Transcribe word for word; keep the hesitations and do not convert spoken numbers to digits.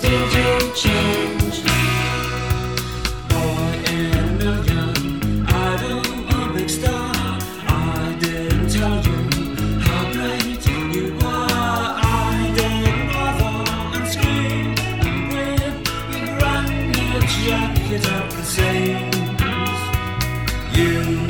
did you change? Boy in a million, I don't a big star. I didn't tell you how great you were. I didn't bother and scream and grin. You run your jacket up the seams. You